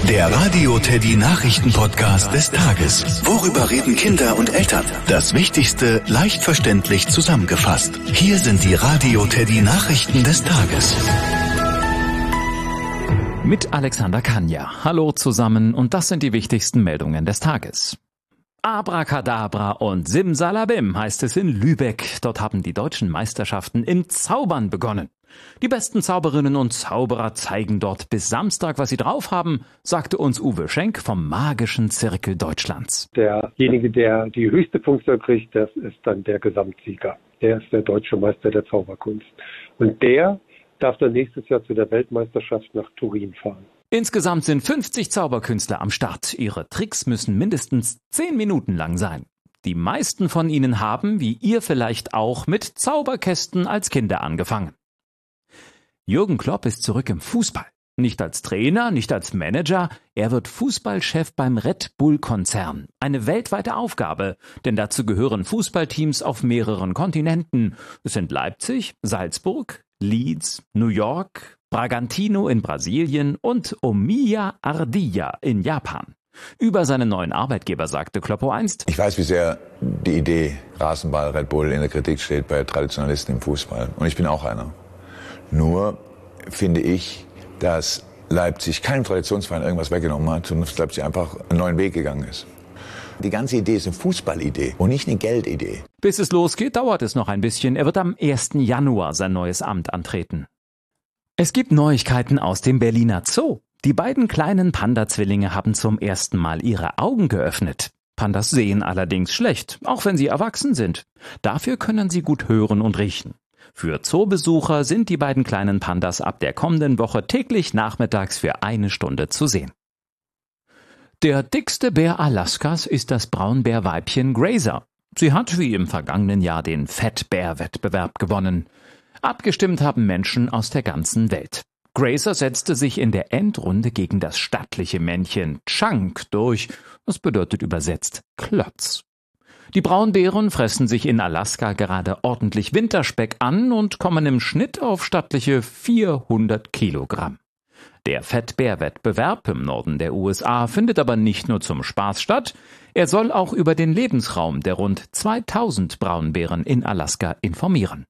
Der Radio Teddy Nachrichten-Podcast des Tages. Worüber reden Kinder und Eltern? Das Wichtigste leicht verständlich zusammengefasst. Hier sind die Radio Teddy Nachrichten des Tages. Mit Alexander Kanja. Hallo zusammen und das sind die wichtigsten Meldungen des Tages. Abracadabra und Simsalabim heißt es in Lübeck. Dort haben die deutschen Meisterschaften im Zaubern begonnen. Die besten Zauberinnen und Zauberer zeigen dort bis Samstag, was sie drauf haben, sagte uns Uwe Schenk vom Magischen Zirkel Deutschlands. Derjenige, der die höchste Punkte kriegt, das ist dann der Gesamtsieger. Der ist der deutsche Meister der Zauberkunst. Und der darf dann nächstes Jahr zu der Weltmeisterschaft nach Turin fahren. Insgesamt sind 50 Zauberkünstler am Start. Ihre Tricks müssen mindestens 10 Minuten lang sein. Die meisten von ihnen haben, wie ihr vielleicht auch, mit Zauberkästen als Kinder angefangen. Jürgen Klopp ist zurück im Fußball. Nicht als Trainer, nicht als Manager, er wird Fußballchef beim Red Bull-Konzern. Eine weltweite Aufgabe, denn dazu gehören Fußballteams auf mehreren Kontinenten. Es sind Leipzig, Salzburg, Leeds, New York, Bragantino in Brasilien und Omiya Ardija in Japan. Über seinen neuen Arbeitgeber sagte Kloppo einst: Ich weiß, wie sehr die Idee Rasenball Red Bull in der Kritik steht bei Traditionalisten im Fußball. Und ich bin auch einer. Nur finde ich, dass Leipzig keinem Traditionsverein irgendwas weggenommen hat, sondern dass Leipzig einfach einen neuen Weg gegangen ist. Die ganze Idee ist eine Fußballidee und nicht eine Geldidee. Bis es losgeht, dauert es noch ein bisschen. Er wird am 1. Januar sein neues Amt antreten. Es gibt Neuigkeiten aus dem Berliner Zoo. Die beiden kleinen Panda-Zwillinge haben zum ersten Mal ihre Augen geöffnet. Pandas sehen allerdings schlecht, auch wenn sie erwachsen sind. Dafür können sie gut hören und riechen. Für Zoobesucher sind die beiden kleinen Pandas ab der kommenden Woche täglich nachmittags für 1 Stunde zu sehen. Der dickste Bär Alaskas ist das Braunbärweibchen Grazer. Sie hat wie im vergangenen Jahr den Fettbär-Wettbewerb gewonnen. Abgestimmt haben Menschen aus der ganzen Welt. Grazer setzte sich in der Endrunde gegen das stattliche Männchen Chunk durch. Das bedeutet übersetzt Klotz. Die Braunbären fressen sich in Alaska gerade ordentlich Winterspeck an und kommen im Schnitt auf stattliche 400 Kilogramm. Der Fettbär-Wettbewerb im Norden der USA findet aber nicht nur zum Spaß statt, er soll auch über den Lebensraum der rund 2000 Braunbären in Alaska informieren.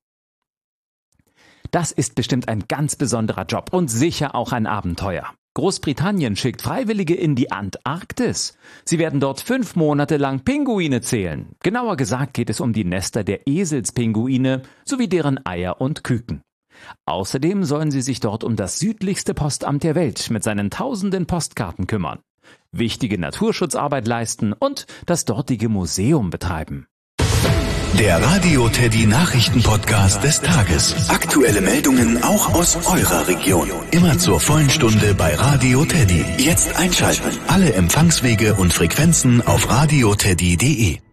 Das ist bestimmt ein ganz besonderer Job und sicher auch ein Abenteuer. Großbritannien schickt Freiwillige in die Antarktis. Sie werden dort 5 Monate lang Pinguine zählen. Genauer gesagt geht es um die Nester der Eselspinguine sowie deren Eier und Küken. Außerdem sollen sie sich dort um das südlichste Postamt der Welt mit seinen tausenden Postkarten kümmern, wichtige Naturschutzarbeit leisten und das dortige Museum betreiben. Der Radio Teddy Nachrichten-Podcast des Tages. Aktuelle Meldungen auch aus eurer Region. Immer zur vollen Stunde bei Radio Teddy. Jetzt einschalten. Alle Empfangswege und Frequenzen auf radioteddy.de.